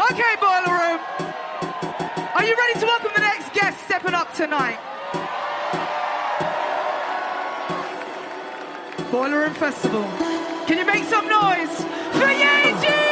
Okay, Boiler Room. Are you ready to welcome the next guest stepping up tonight? Boiler Room Festival. Can you make some noise for Yeji?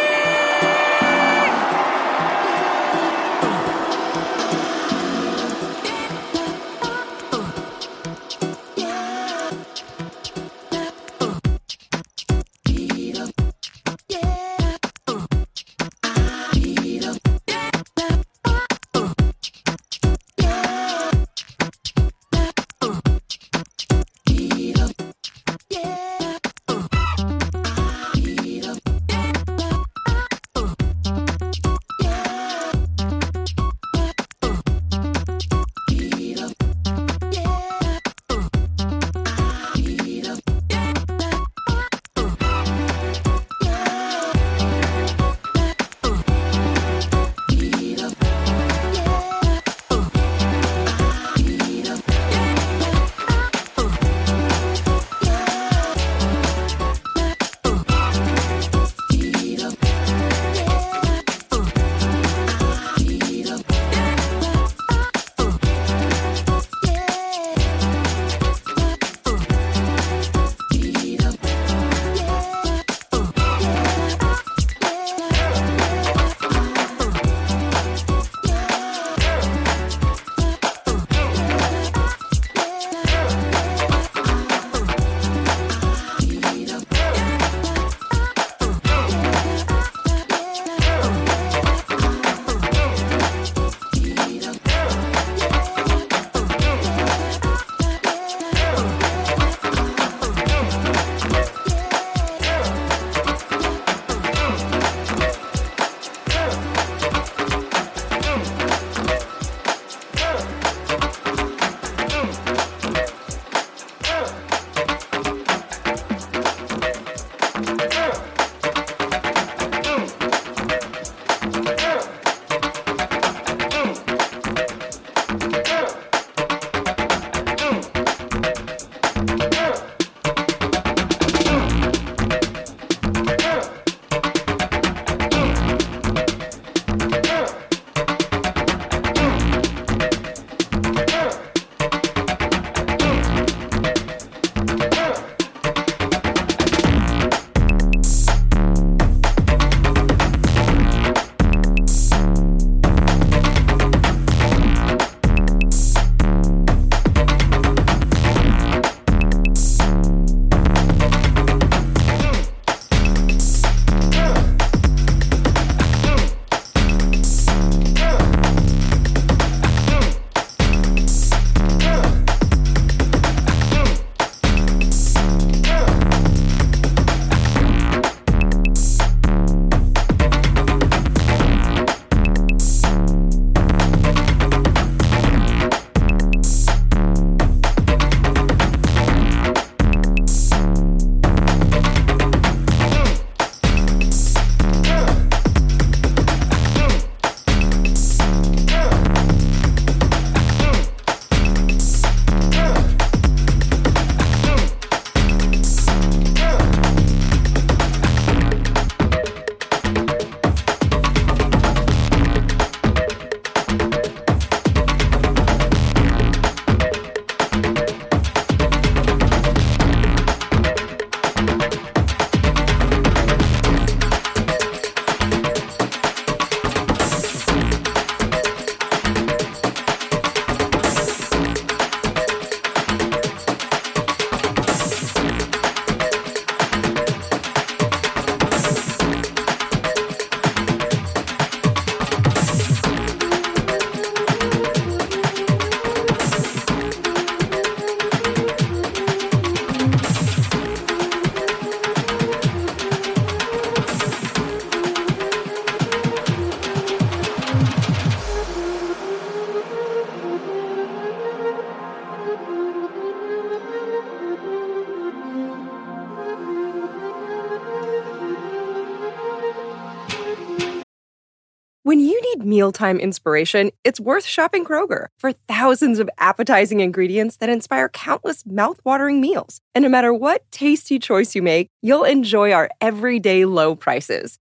When you need mealtime inspiration, it's worth shopping Kroger for thousands of appetizing ingredients that inspire countless mouth-watering meals. And no matter what tasty choice you make, you'll enjoy our everyday low prices.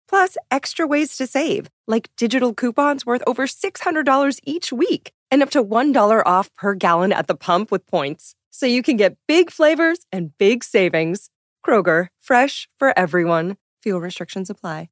Plus, extra ways to save, like digital coupons worth over $600 each week and up to $1 off per gallon at the pump with points. So you can get big flavors and big savings. Kroger, fresh for everyone. Fuel restrictions apply.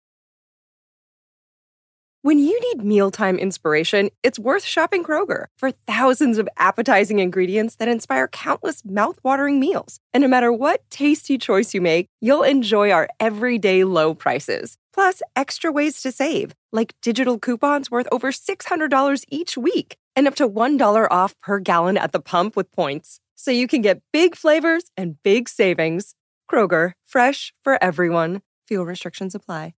When you need mealtime inspiration, it's worth shopping Kroger for thousands of appetizing ingredients that inspire countless mouth-watering meals. And no matter what tasty choice you make, you'll enjoy our everyday low prices. Plus, extra ways to save, like digital coupons worth over $600 each week and up to $1 off per gallon at the pump with points. So you can get big flavors and big savings. Kroger, fresh for everyone. Fuel restrictions apply.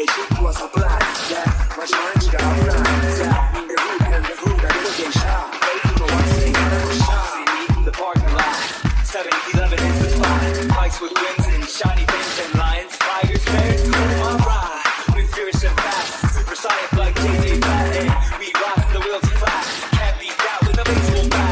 She was a black, yeah, my shine got black, yeah, the hood and the hood, I didn't get shot. People want to say I was shot. See me in the parking lot, 7-Eleven is the spot. Bikes with wings and shiny things and lions, tigers, bears, cool my ride. We fierce and fast, supersonic like JJ Patton. We rock the wheels and flash, can't beat that with a baseball bat.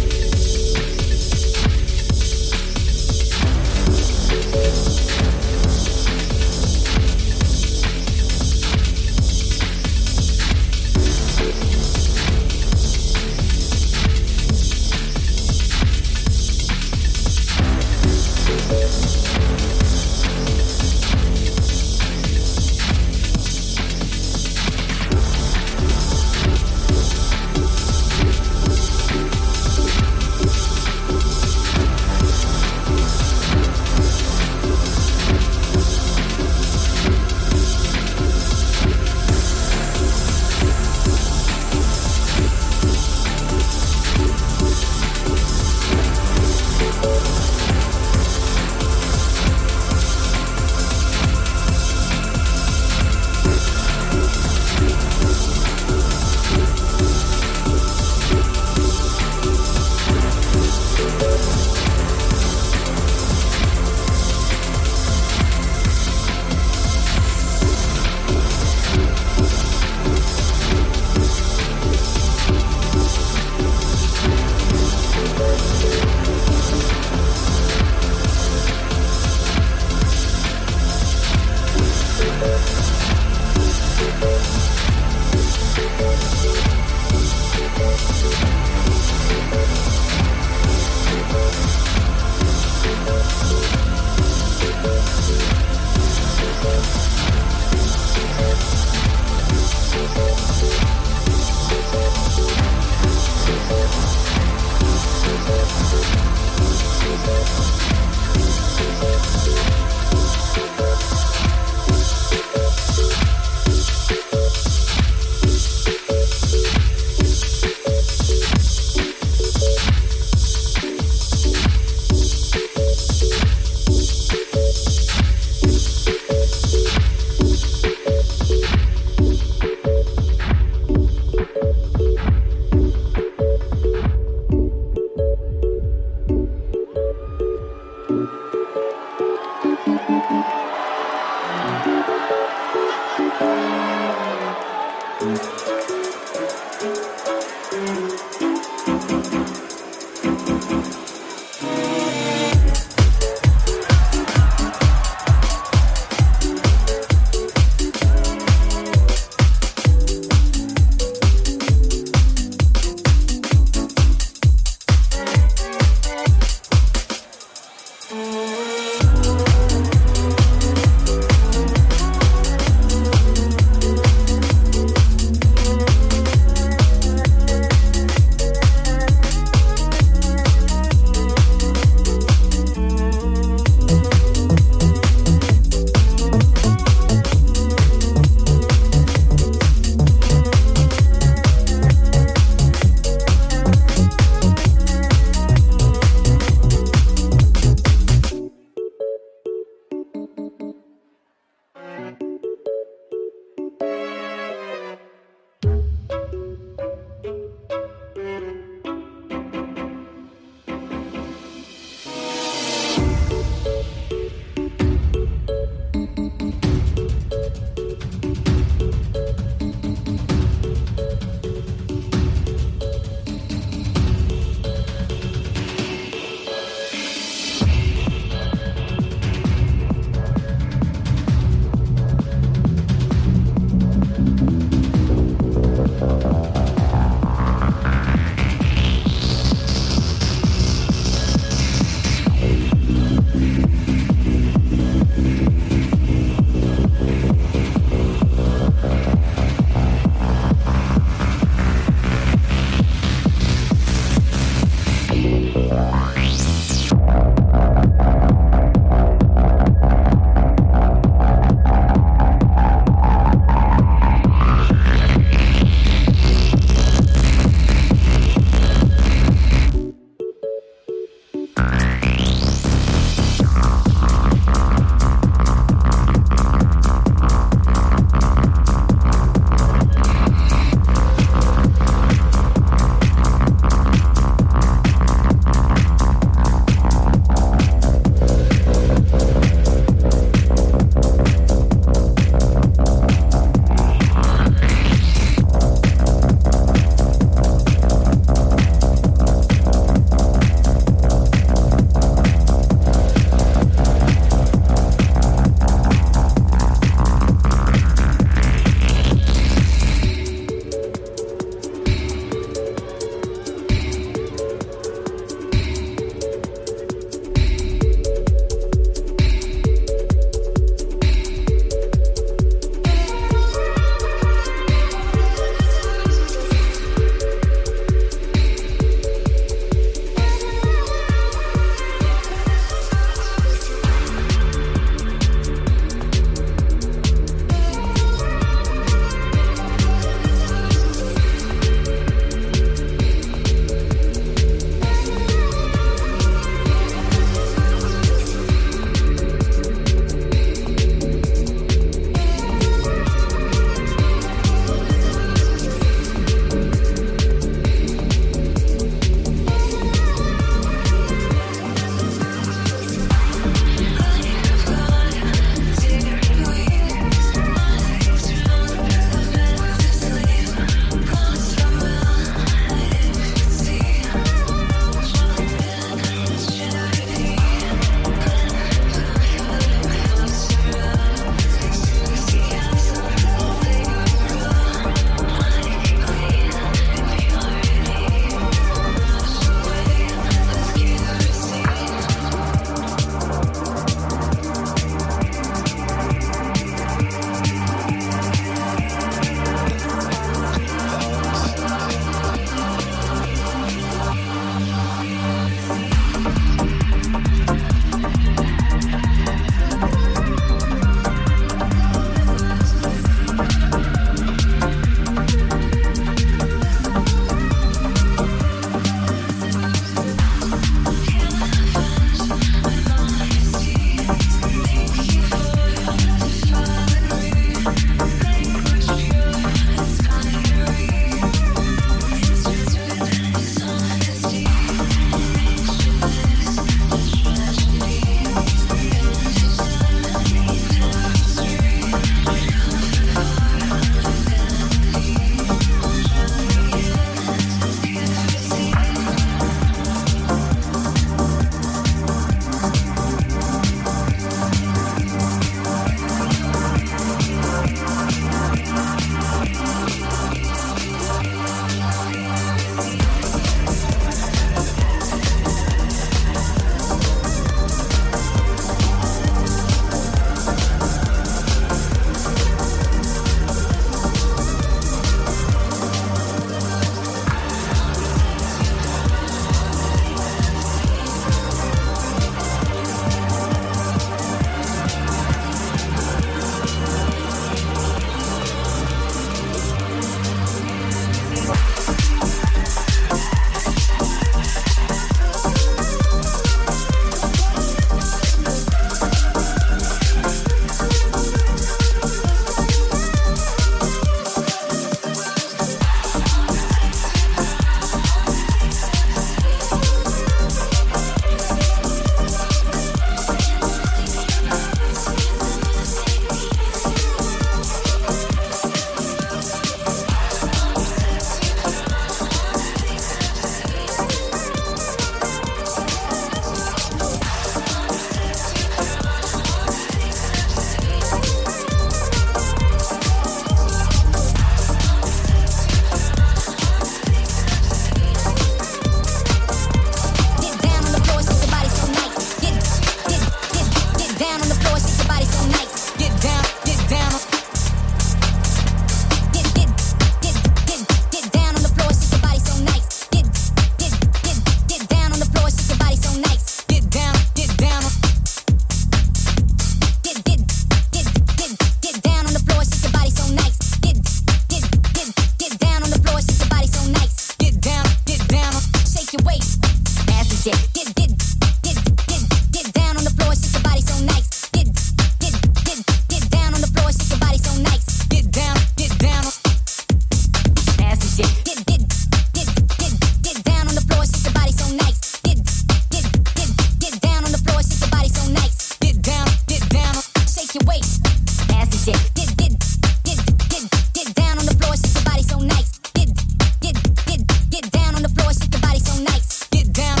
your waist, ass and shit. Get down on the floor, shake your body so nice. Get down on the floor, shake your body so nice. Get down,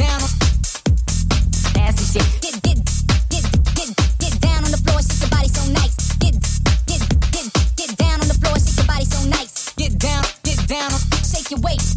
ass and shit. Get down on the floor, shake your body so nice. Get down on the floor, shake your body so nice. Get down, shake your waist.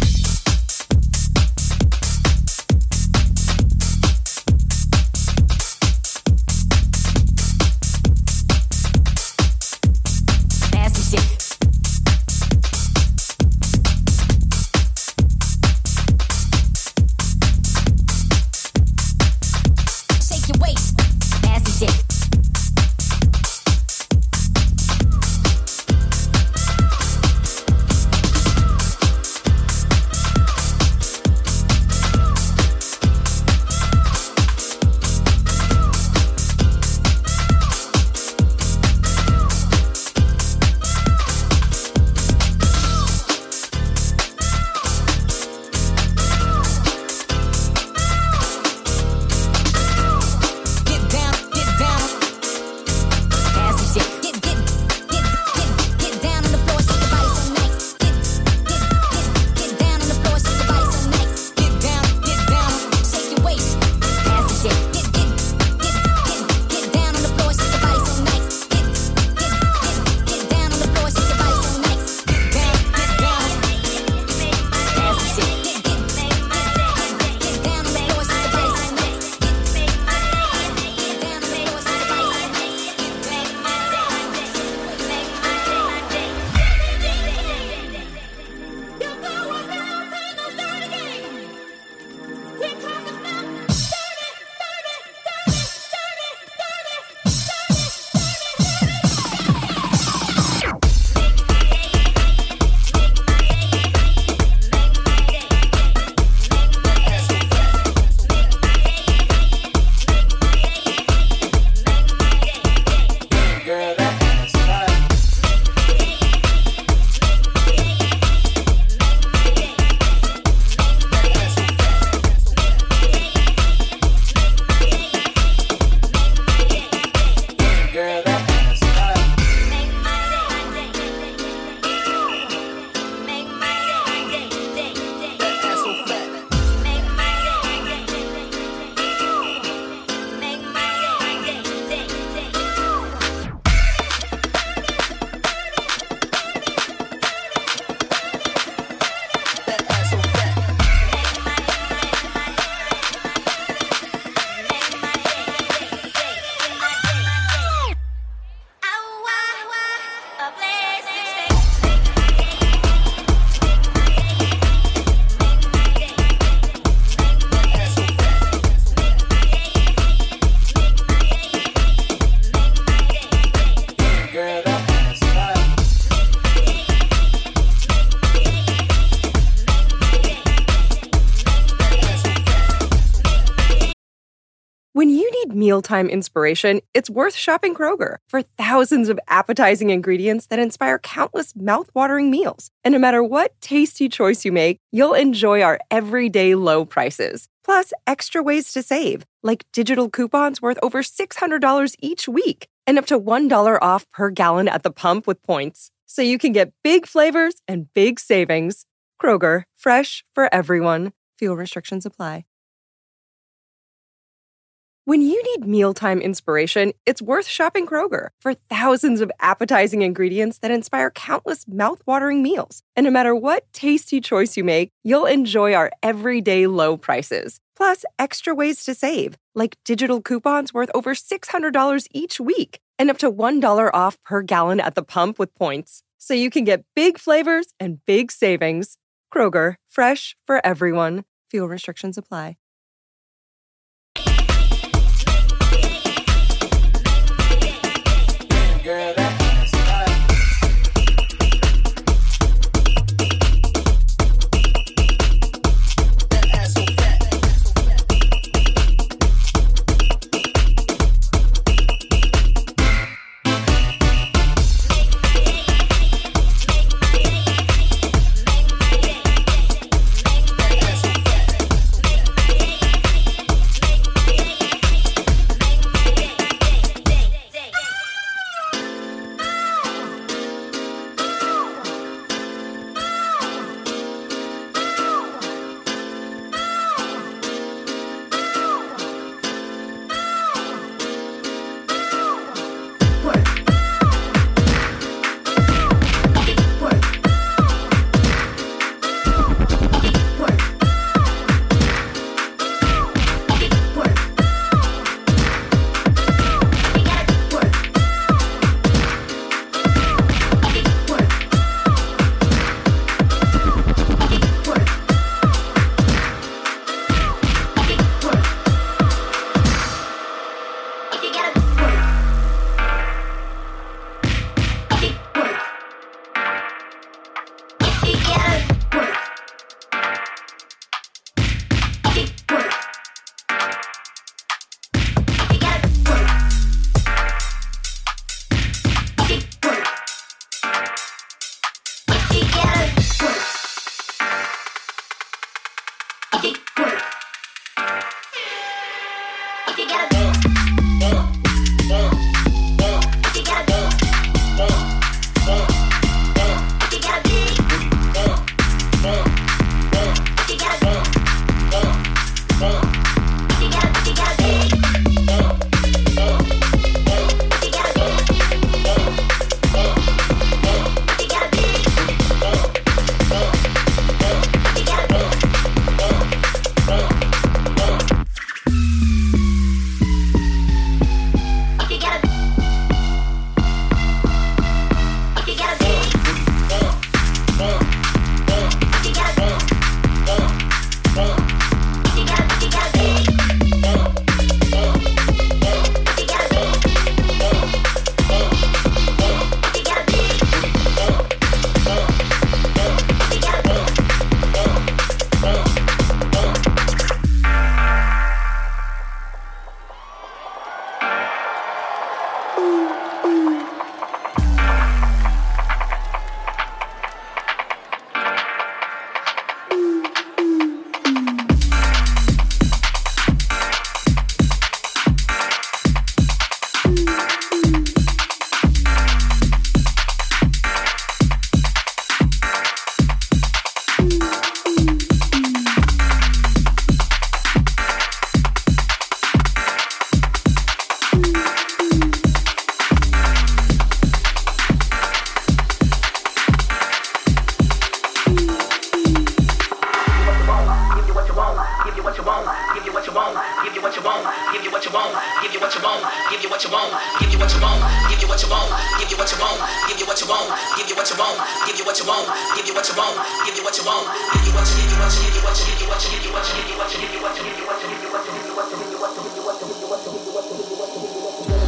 When you need mealtime inspiration, it's worth shopping Kroger for thousands of appetizing ingredients that inspire countless mouth-watering meals. And no matter what tasty choice you make, you'll enjoy our everyday low prices. Plus, extra ways to save, like digital coupons worth over $600 each week and up to $1 off per gallon at the pump with points. So you can get big flavors and big savings. Kroger, fresh for everyone. Fuel restrictions apply. When you need mealtime inspiration, it's worth shopping Kroger for thousands of appetizing ingredients that inspire countless mouth-watering meals. And no matter what tasty choice you make, you'll enjoy our everyday low prices. Plus, extra ways to save, like digital coupons worth over $600 each week and up to $1 off per gallon at the pump with points. So you can get big flavors and big savings. Kroger, fresh for everyone. Fuel restrictions apply. Girl, that's right. That ass so fat. you want, give you what you want, give you what you want, give you what you want, give you what you want, give you what you want, give you what you want, give you what you give you what you give you what you give you what you give you what you give you what you give you what you give you what you give you what you give you what you give you what you give you what you give you what you give you what you give you what you give you what you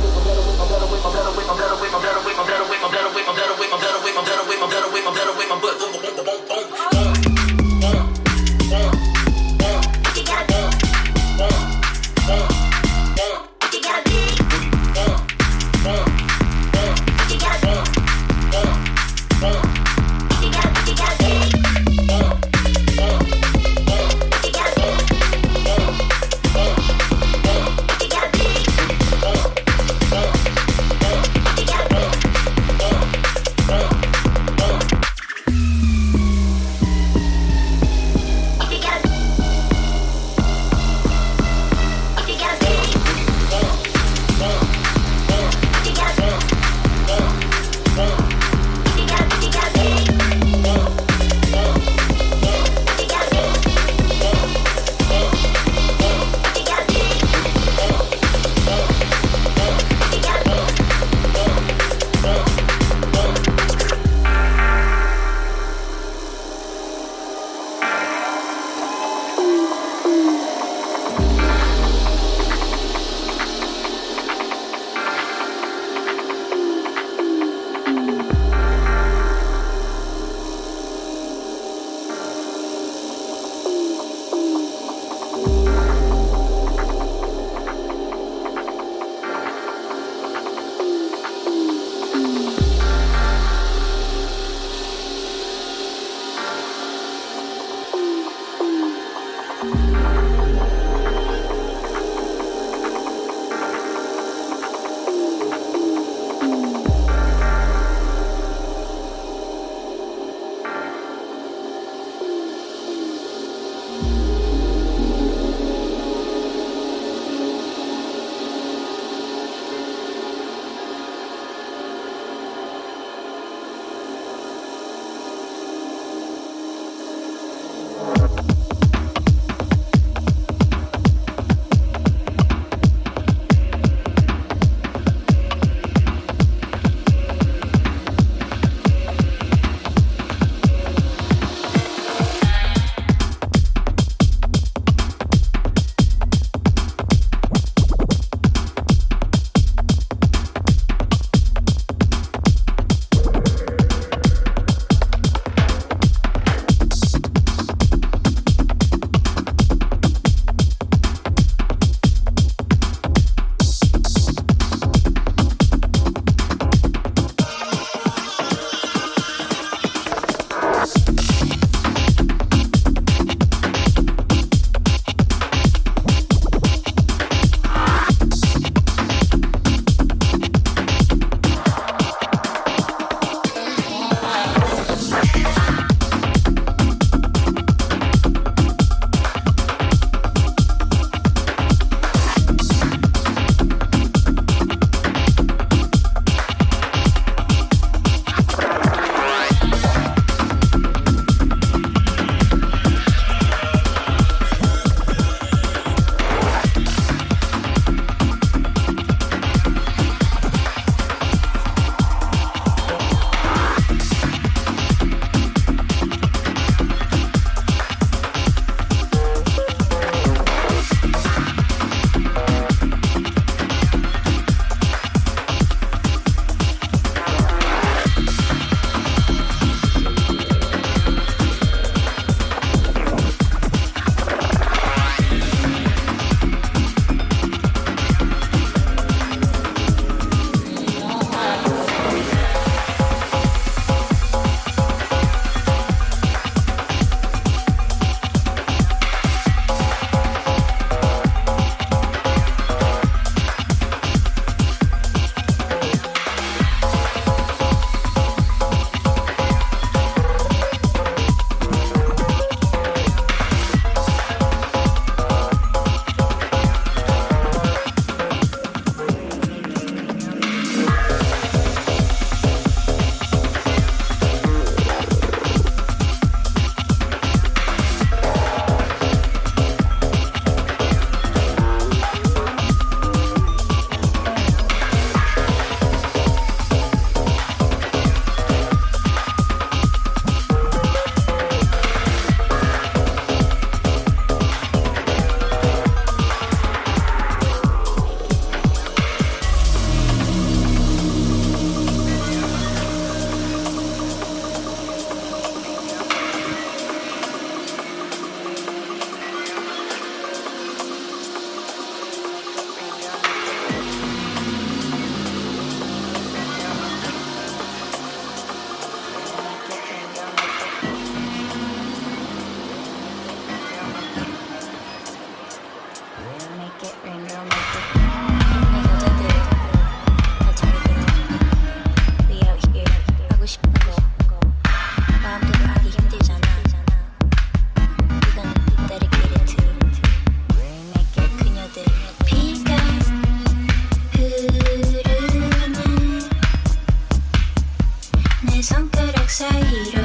내 손가락 사이로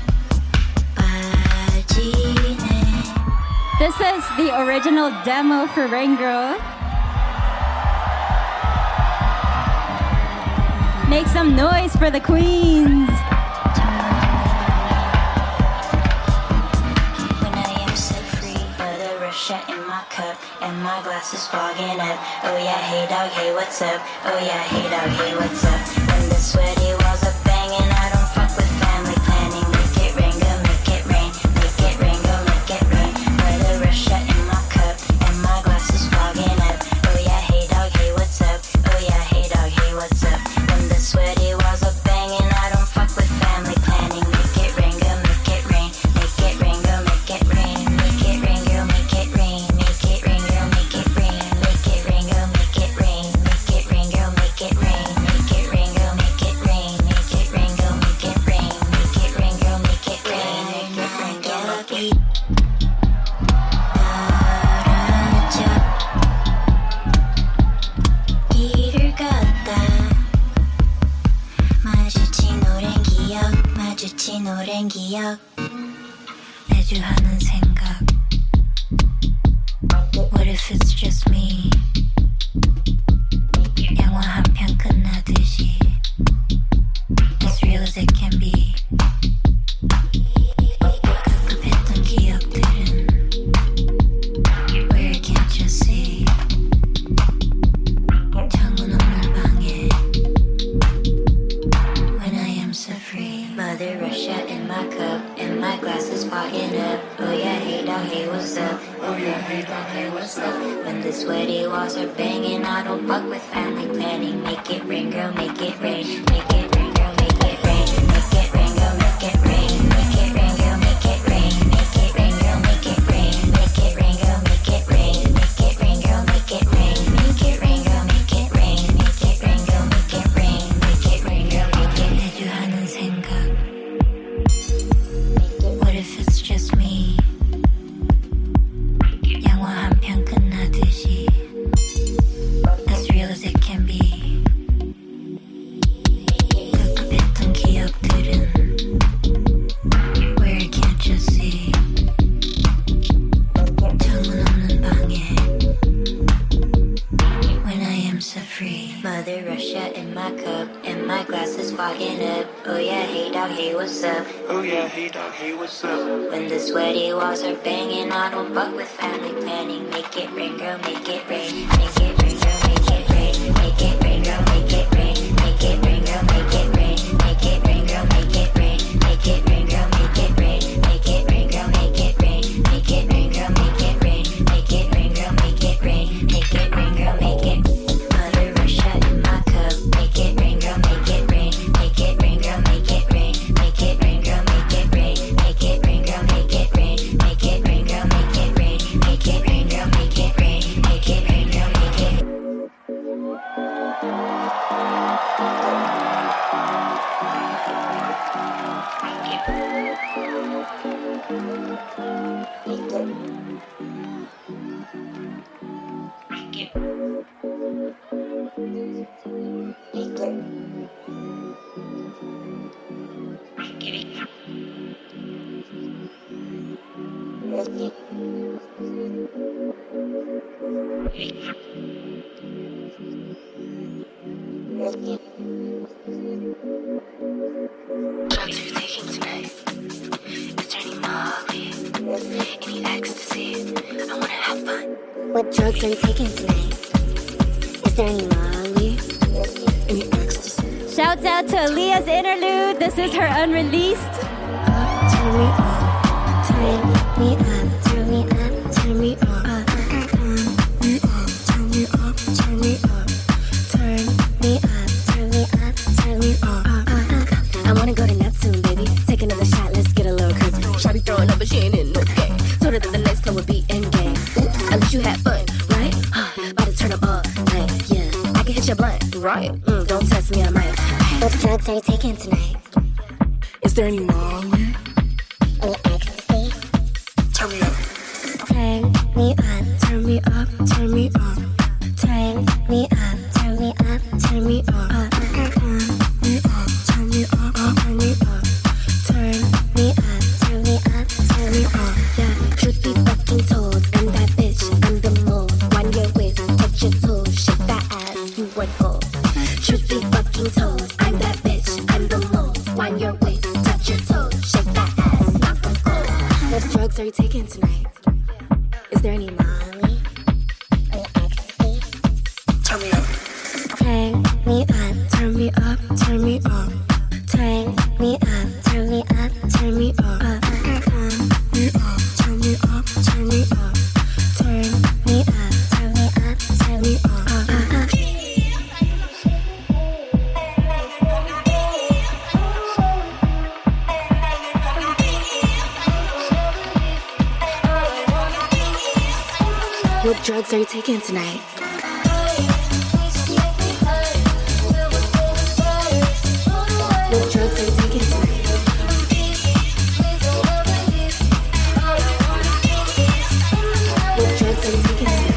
빠지네. This is the original demo for Rain Girl. Make some noise for the queens. When I am so free, but a Russia in my cup and my glass is fogging up. Oh yeah, hey dog, hey what's up? Oh yeah, hey dog, hey what's up? When the sweaty walls are banging, I don't fuck with family planning. Make it rain, go make it rain. Make it rain, go make it rain. But a Russia in my cup and my glass is fogging up. Oh yeah, hey dog, hey what's up? Oh yeah, hey dog, hey what's up? When the sweaty walls are banging, I don't fuck with family planning. Make it rain, go make it rain. Make it rain, go make it rain. Make it rain, go make it rain. Make it rain, go make it rain. Make it rain, go make it rain. Make it rain, go make it rain. Make it rain, go make it rain. Make it rain, go make it rain. Make it rain, go make it rain. Make it rain, go make it rain. 길을 걷다 마주친 오랜 기억 마주친 오랜 기억 매주 하는 생각 What if it's just me 영화 한 편 끝나듯이 As real as it can be 급급했던 기억들은 Where can't you see 창문 없는 방에 When I am so free Mother Russia in my cup And my glass is fogging up Oh yeah, hey dog, hey what's up? Oh yeah, hey dog, hey what's up? When the sweaty walls are banging I don't fuck with family planning Make it rain, girl, make it rain Make it rain, girl, make it rain Make it rain, girl, make it rain Make it rain, girl, make it rain Make it rain, girl, make it rain Make it rain, girl, make it rain Make it rain, girl, make it rain Make it rain, girl, make it rain Make it rain, girl, make it rain Make it rain, girl, make it 매주 하는 생각 What if it's just me 영화 한 편 끝나듯이 As real as it can be 급급했던 기억들은 Where can't you see 창문 없는 방에 When I am so free Mother Russia in my cup And my glass is fogging up Oh yeah, hey dog, hey what's up? Oh yeah, hey dog, hey what's up? When the sweaty walls are banging I don't fuck with family planning Make it rain, girl, make it rain Make it rain, girl, make it rain Make it rain, girl, make it rain Make it rain, girl, make it rain Make it rain, girl, make it rain Make it rain, girl, make it rain Make it rain, girl, make it rain Make it rain, girl, make it rain Make it rain, girl, make it rain Make it rain, girl, make it Mother Russia in my cup Make it rain, girl, make it rain Make it rain, girl, make it rain Make it rain, girl, make it rain Make it rain, girl, make it rain Make it rain, girl, make it rain Make it rain, girl, make it rain Make it rain, girl, make it Drugs are you taking tonight? Is there any Molly? Any ecstasy? I wanna have fun. What drugs are you taking tonight? Is there any Molly? Any ecstasy? Shouts out to Aaliyah's interlude. This is her unreleased. Turn me up, turn me up, turn me up, turn me up. Turn me up, turn me up, turn me up, turn me up, turn me up. I wanna go to Neptune, baby. Take another shot, let's get a little crazy. Shawty throwing up, but she ain't in no game. Told her that the next club would be in game. Oops, at least you had fun, right? About to turn up all night, yeah. I can hit your blunt, right? Don't test me, I might. What drugs are you taking tonight? Is there any Molly? Any ecstasy? Turn me up. Turn me up, turn me up, turn me up. Turn me up, turn me up, turn me up. Turn me up, turn me up, turn me turn me up. Turn me up, turn me up, Turn me up. Turn me up, turn me up, turn me up. turn me up, turn me up, turn me up. What drugs are you taking tonight? What drugs are you taking tonight? What drugs are you taking tonight?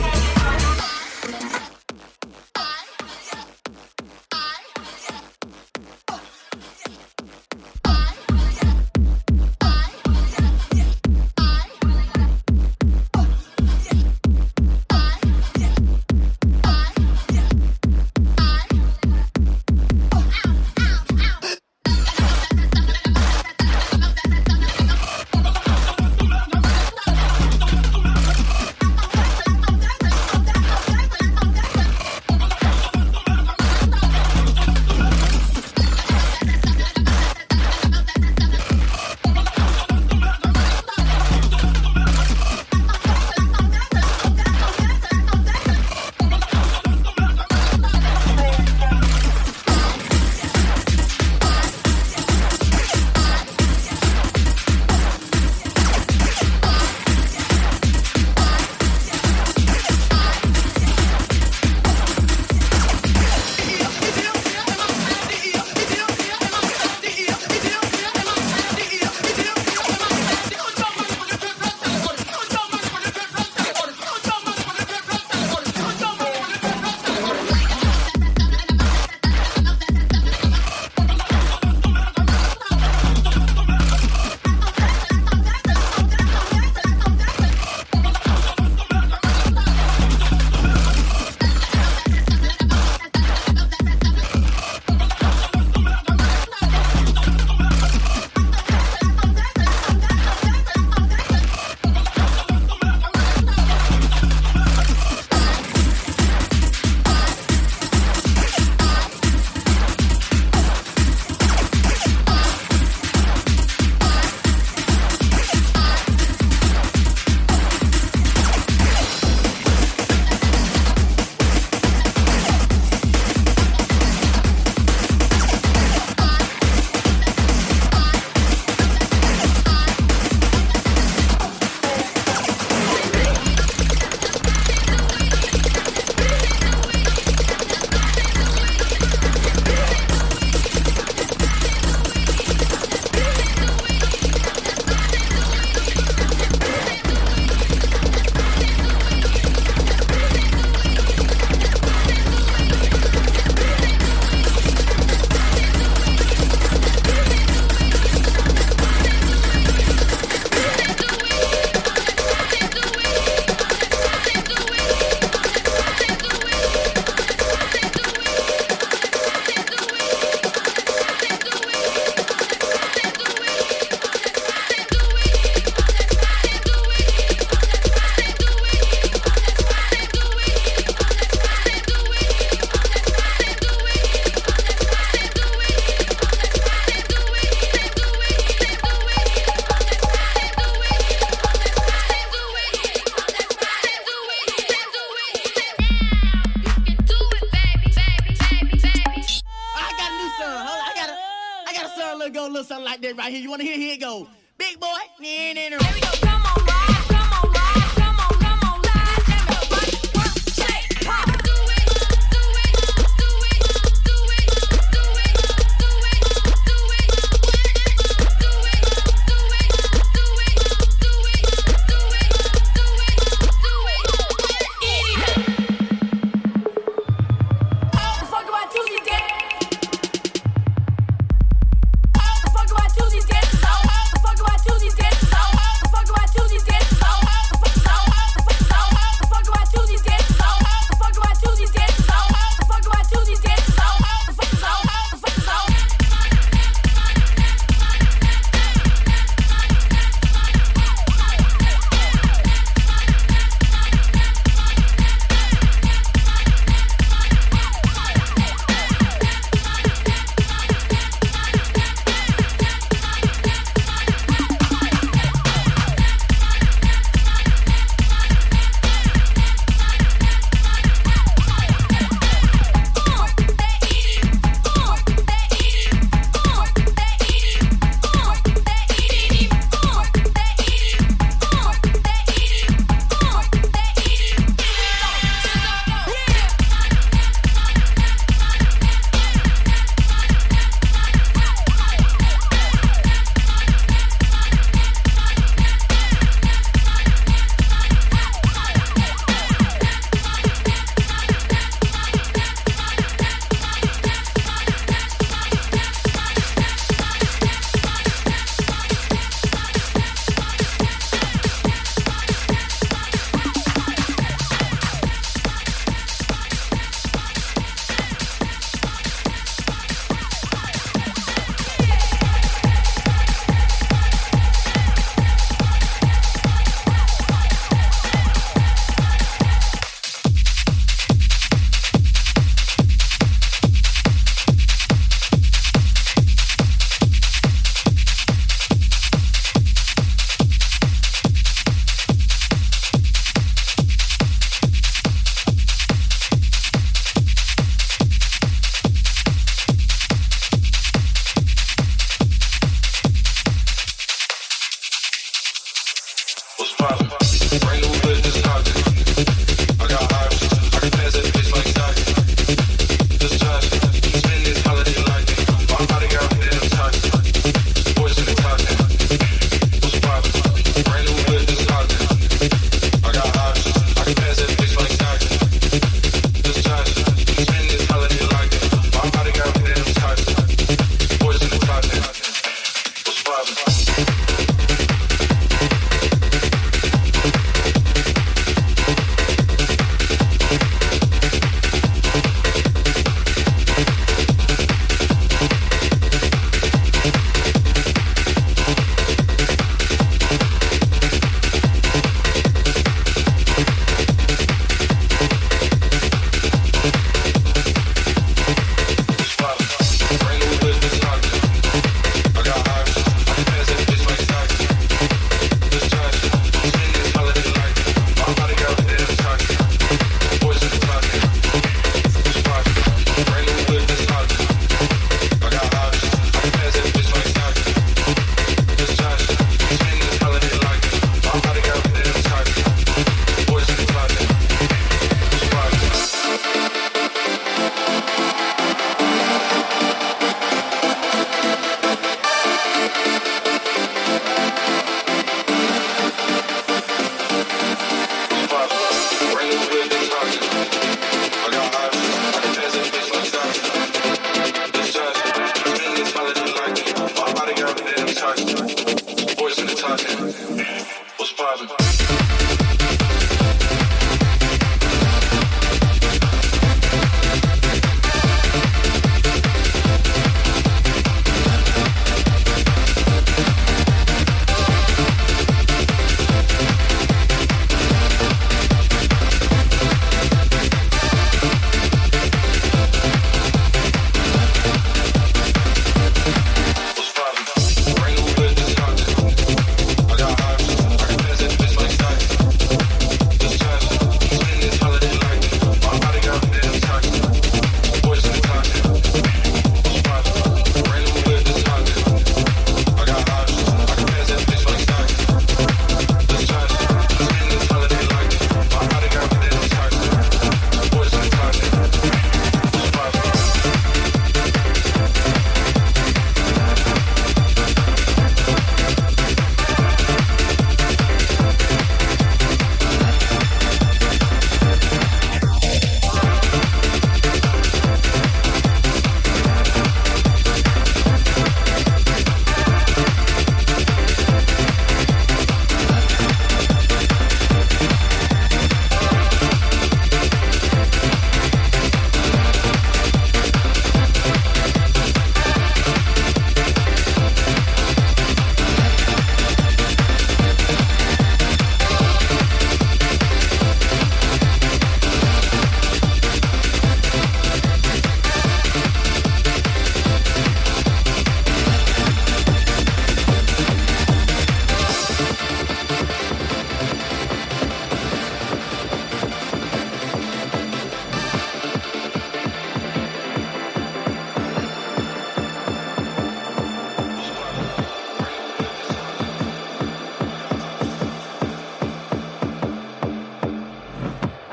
right here. You want to hear? Here it go. Big boy. Here we go. Come on, ride. Come on, ride. Come on, come on, ride. Let me rock, work, shake, pop. Do it, do it, do it, do it, do it, do it, do it, do it, do it, do it, do it, do it, do it, do it. Eat it. How the fuck do I choose these dances? How the fuck do I choose these dances? How the fuck do I choose these dances? How the fuck do I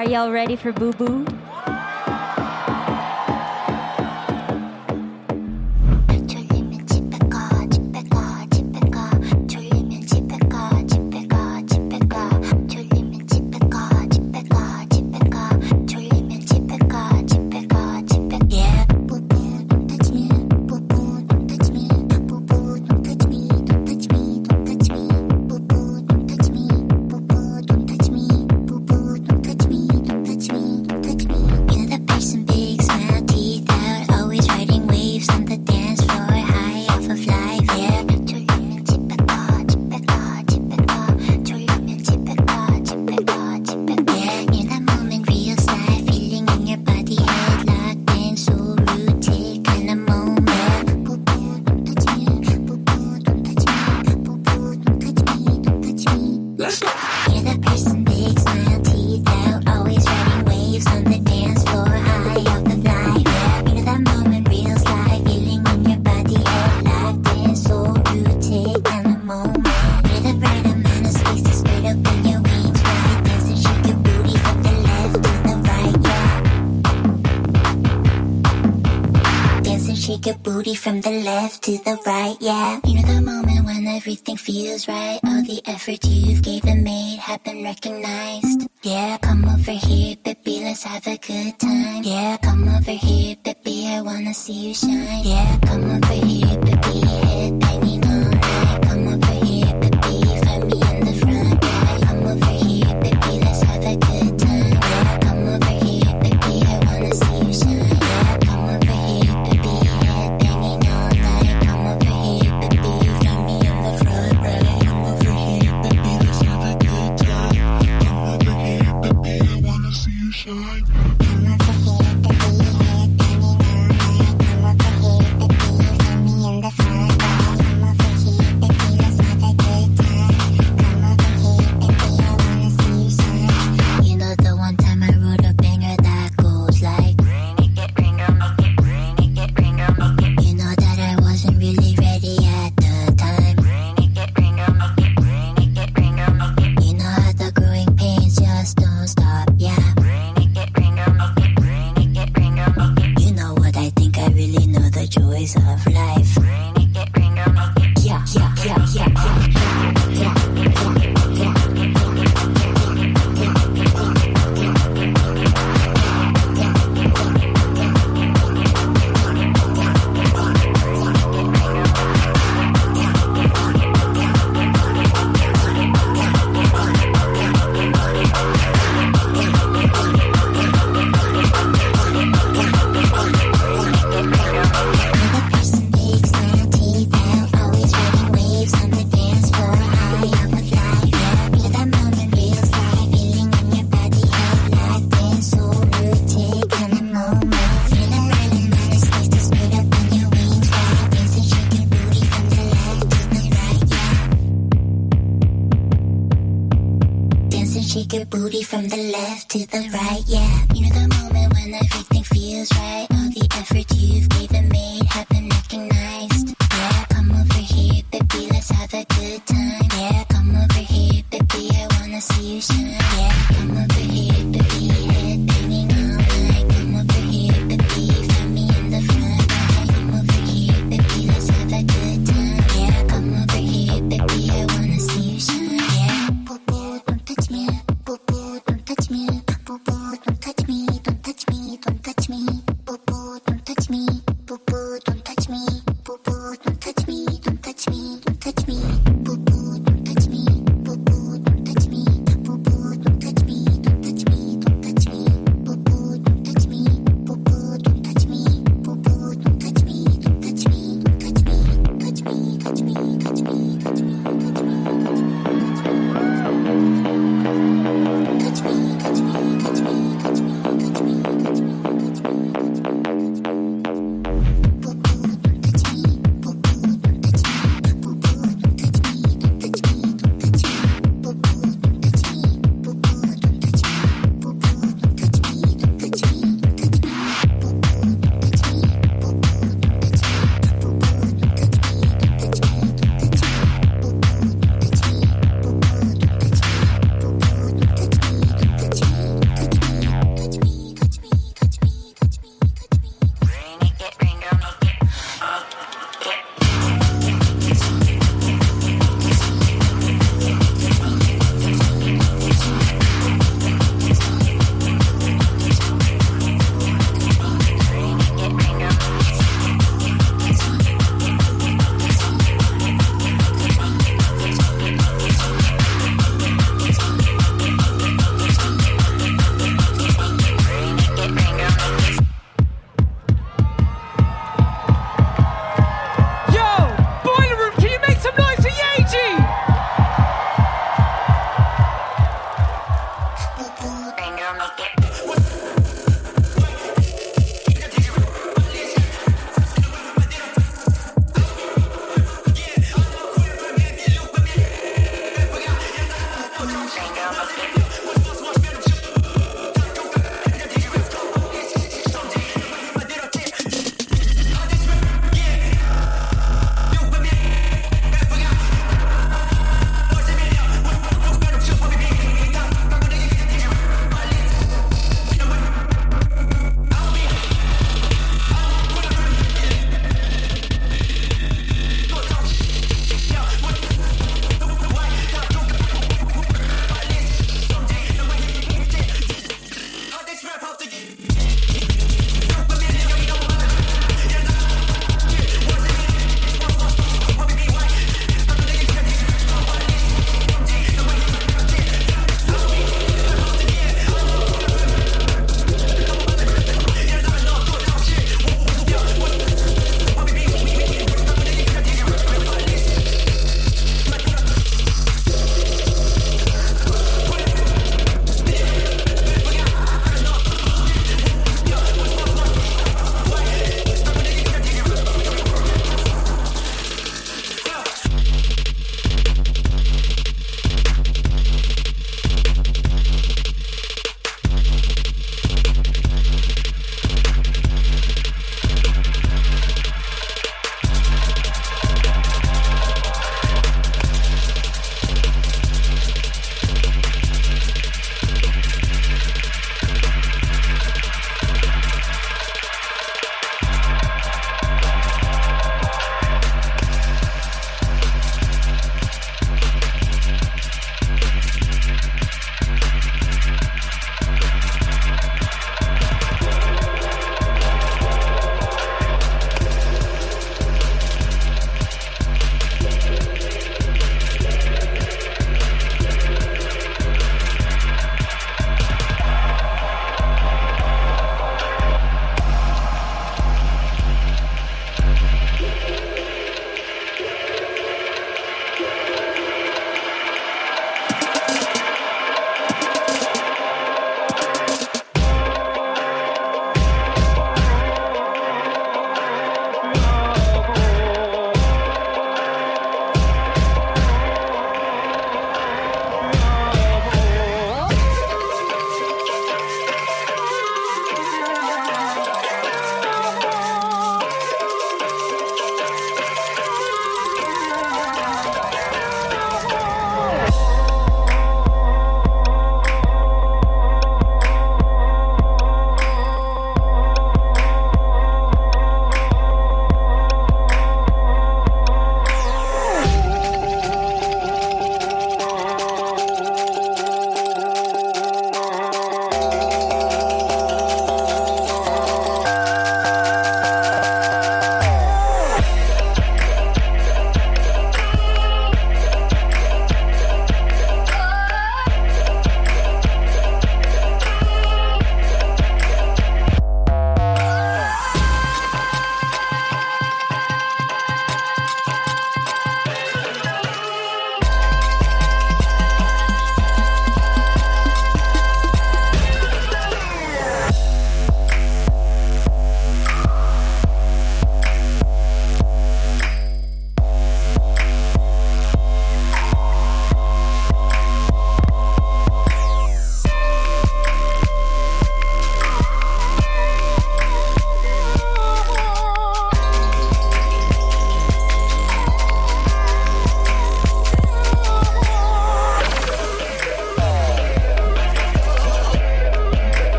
Are y'all ready for Boo Boo? 졸리면 집에 가 집에 가 집에 가 졸리면 집에 가 집에 가 집에 가 졸리면 집에 가 집에 가 집에 가 졸리면 집에 가 집에 가 집에 yeah boo boo don't touch me boo boo don't touch me boo boo don't touch me don't touch me don't touch me boo boo don't touch me boo boo don't touch me boo boo don't touch me don't touch me don't touch me you're the person big smile teeth out always riding waves on the dance floor high off of life yeah 졸리면 집에 가 집에 가 집에 가 졸리면 집에 가 집에 가 집에 가 yeah in that moment real life feeling in your body head locked in so rooted kind of moment boo boo don't touch me boo boo don't touch me boo boo don't touch me don't touch me let's go you're the person big smile teeth out always riding waves on the dance floor high off the life yeah in that moment real life feeling in your body head locked in so rooted kind of moment you're the right amount of space to spread open your wings right dance and shake your booty from the left to the right yeah dance and shake your booty from the left to the right yeah you know the moment when everything feels right all the effort you've gave and made have been recognized yeah come over here baby let's have a good time yeah come over here baby I wanna see you shine yeah come over here baby head banging all night come over here baby find me in the front yeah come over here baby let's have a good time yeah come over here baby I wanna see you shine yeah come over here baby head banging all night come over here baby find me in the front right come over here baby let's have a good time come over here baby I wanna see you shine come over here baby head banging all night come over here baby find me in the front right come over here baby let's have a good time come over here baby I wanna see you shine you know the one time I wrote a banger that goes like ring it ring girl make it ring it ring girl make it you know that I wasn't really ready at the time ring it ring girl make it ring it ring girl make it you know how the growing pains just don't stop yeah ring it ring girl make it ring girl make it you know what I think I really know the joys of life ring it ring girl make it yeah yeah yeah yeah yeah shake your booty from the left to the right, yeah. You know the moment when everything feels right. All the effort you've given made have been recognized. Yeah, come over here, baby, let's have a good time. Yeah, come over here, baby, I wanna see you shine. Yeah, come over here, baby, head banging all night. Come over here, baby, find me in the front right. Come over here, baby, let's have a good time. Yeah, come over here, baby, I wanna see you shine. Yeah, boo boo, don't touch me. Boo boo, don't touch me. Boo boo, don't touch me. Don't touch me. Don't touch me. Boo boo, don't touch me. Boo boo, don't touch me. Boo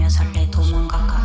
하며 설레 도망가가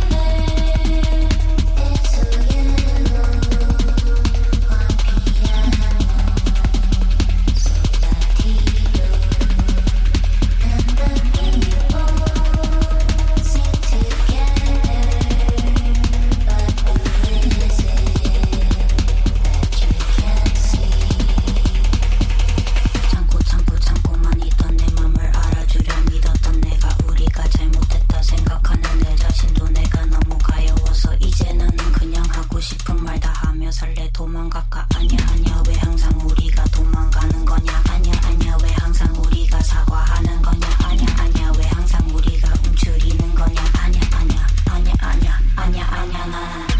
참고만 있던 내 맘을 알아주려 믿었던 내가 우리가 잘못했다 생각하는 내 자신도 내가 너무 가여워서 이제 나는 그냥 하고 싶은 말 다 하며 살래 도망갈까 아냐 왜 항상 우리가 도망가는 거냐 아냐 왜 항상 우리가 사과하는 거냐 아냐 왜 항상 우리가 움츠리는 거냐 아냐 나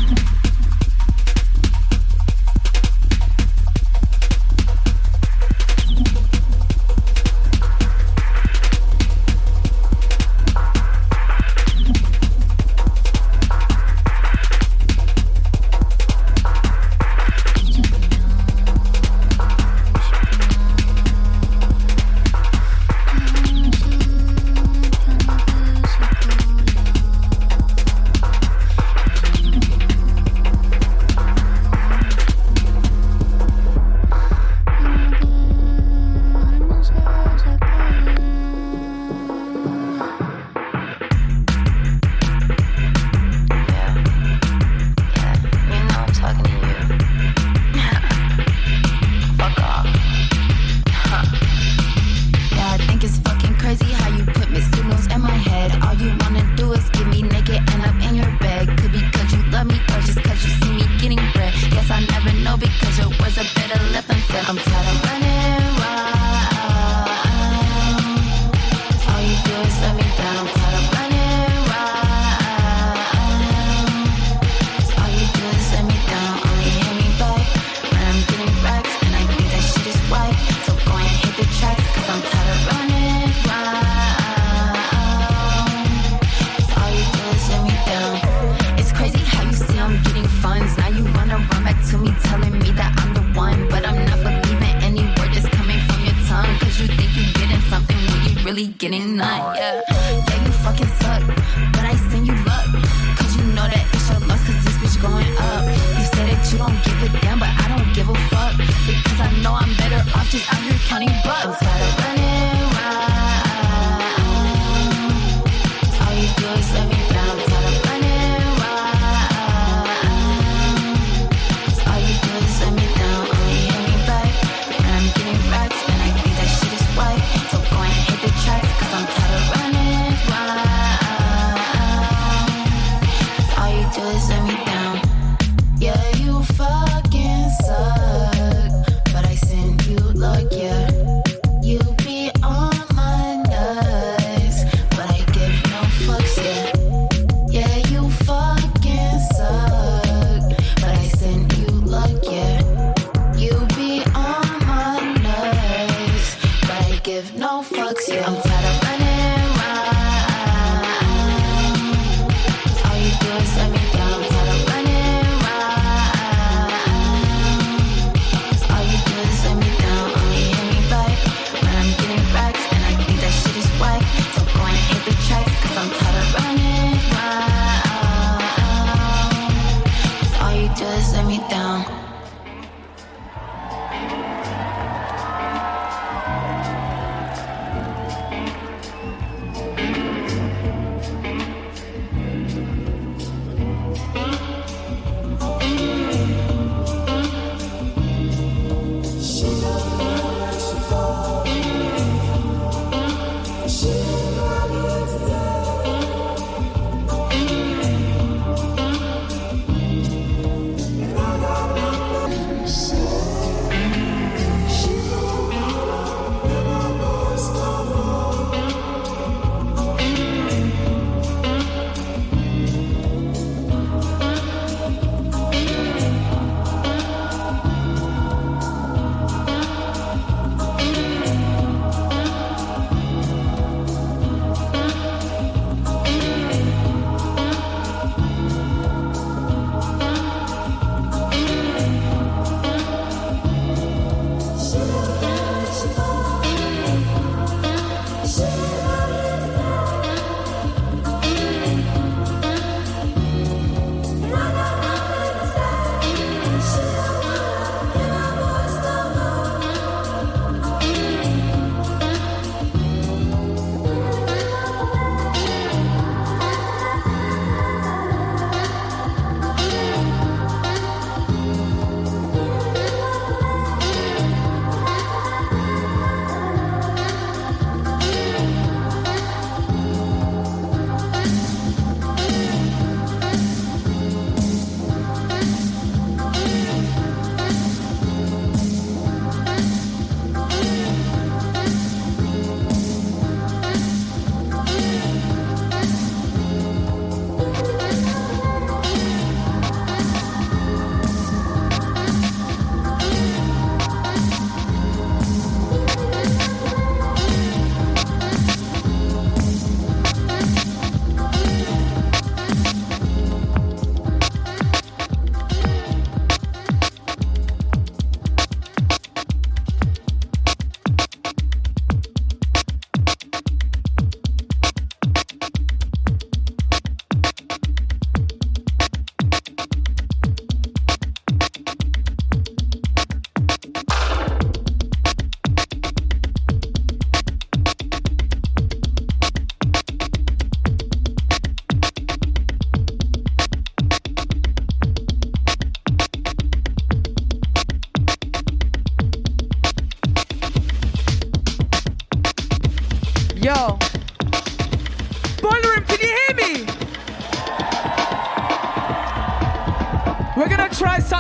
getting none, yeah. You fucking suck, but I send you luck. Cause you know that it's your loss, cause this bitch going up. You say that you don't give a damn, but I don't give a fuck. Because I know I'm better off just out here counting bucks. I'm tired of running around. All you do is let me down. I'm tired of running around. All you do is let me down, only hit me back. And I'm getting racks, and I think that shit is white. So go and hit the tracks, cause I'm tired of running around. All you do is let me down. Yeah, you fucking suck, but I send you luck, yeah. You be on my nuts, but I give no fucks, yeah.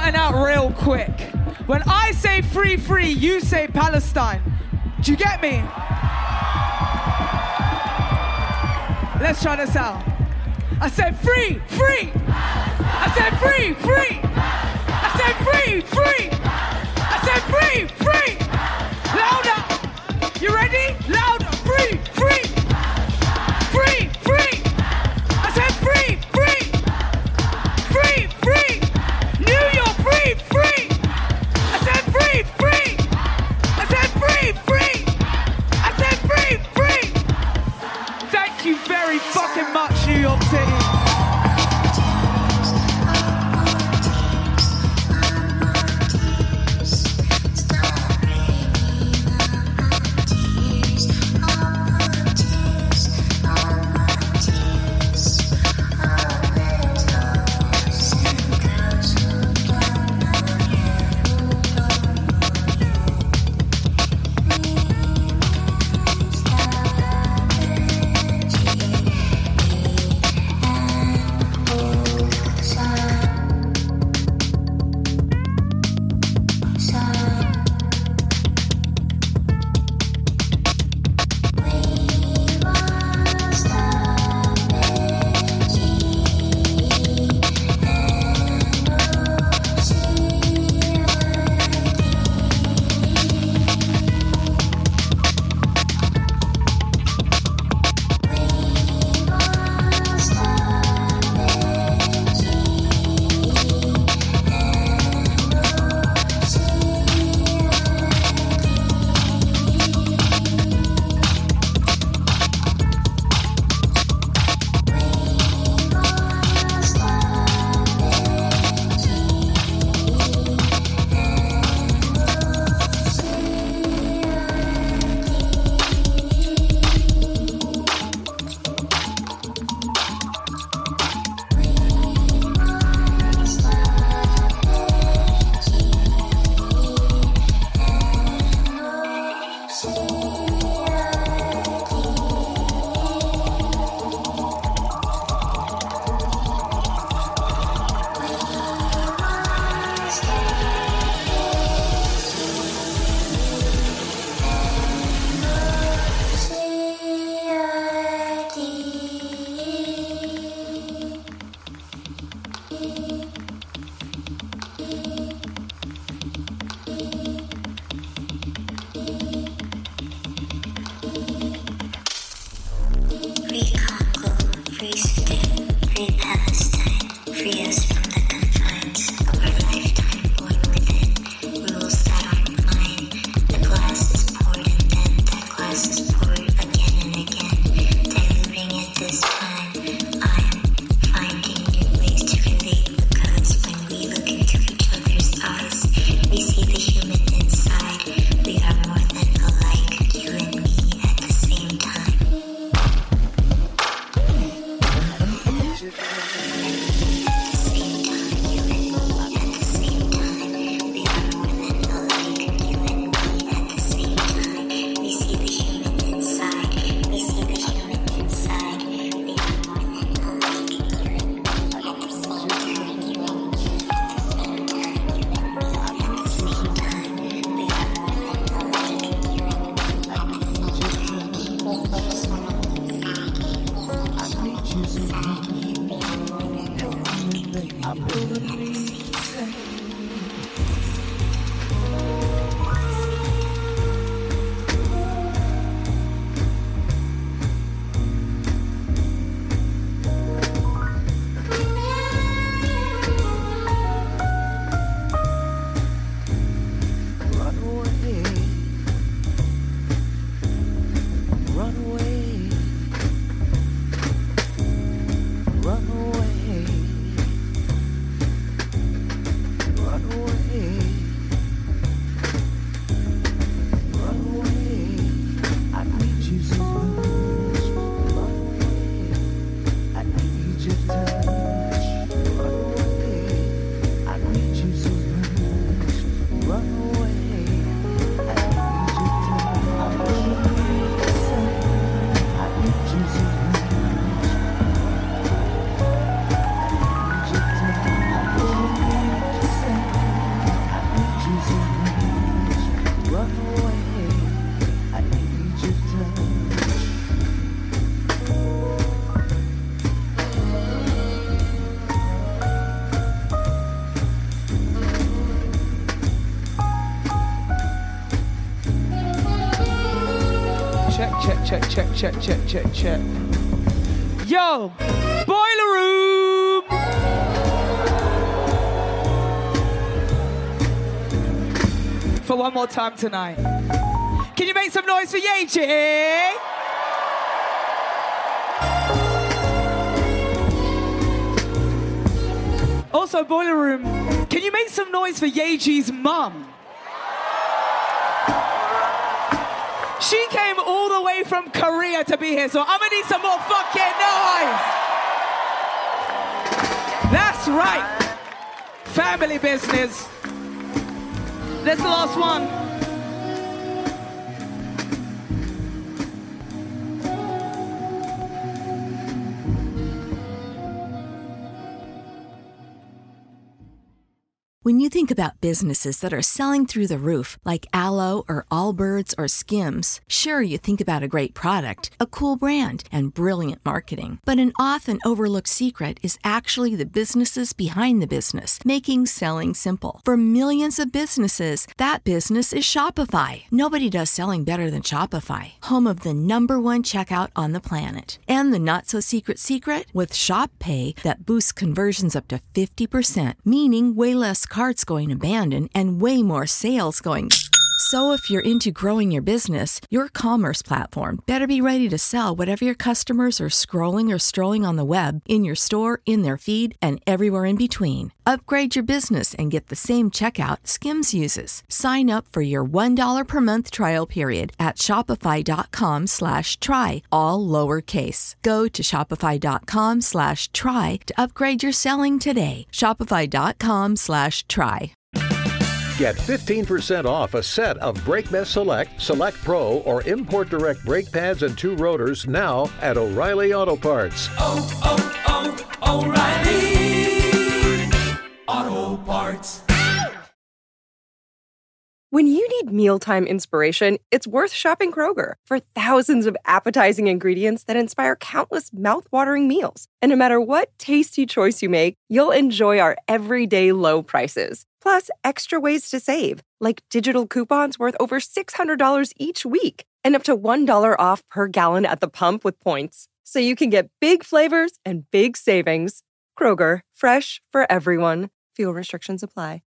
something out real quick. When I say free, free, you say Palestine. Do you get me? Let's try this out. I said free, free. I said free, free. I said free, free. I said free, free. Louder. You ready? Louder. Free, free. Free, free. I said free, free. Free, free. New York, free, free. I said free, free. I said free, free. I said free, free. Thank you very fucking much, New York City. check. Yo, boiler room. For one more time tonight. Can you make some noise for Yeji? Also, boiler room, can you make some noise for Yeji's mum? She came all the way from Korea to be here, so I'm gonna need some more fucking noise. That's right. Family business. That's the last one. When you think about businesses that are selling through the roof, like Aloe or Allbirds or Skims, sure, you think about a great product, a cool brand, and brilliant marketing. But an often overlooked secret is actually the businesses behind the business, making selling simple. For millions of businesses, that business is Shopify. Nobody does selling better than Shopify, home of the #1 checkout on the planet. And the not-so-secret secret? With Shop Pay that boosts conversions up to 50%, meaning way less carts going abandoned and way more sales going. So if you're into growing your business, your commerce platform better be ready to sell whatever your customers are scrolling or strolling on the web, in your store, in their feed, and everywhere in between. Upgrade your business and get the same checkout Skims uses. Sign up for your $1 per month trial period at shopify.com/try, all lowercase. Go to shopify.com/try to upgrade your selling today. Shopify.com/try. Get 15% off a set of BrakeBest Select, Select Pro, or Import Direct brake pads and 2 rotors now at O'Reilly Auto Parts. O'Reilly Auto Parts. When you need mealtime inspiration, it's worth shopping Kroger. For thousands of appetizing ingredients that inspire countless mouth-watering meals. And no matter what tasty choice you make, you'll enjoy our everyday low prices. Plus, extra ways to save, like digital coupons worth over $600 each week, and up to $1 off per gallon at the pump with points. So you can get big flavors and big savings. Kroger, fresh for everyone. Fuel restrictions apply.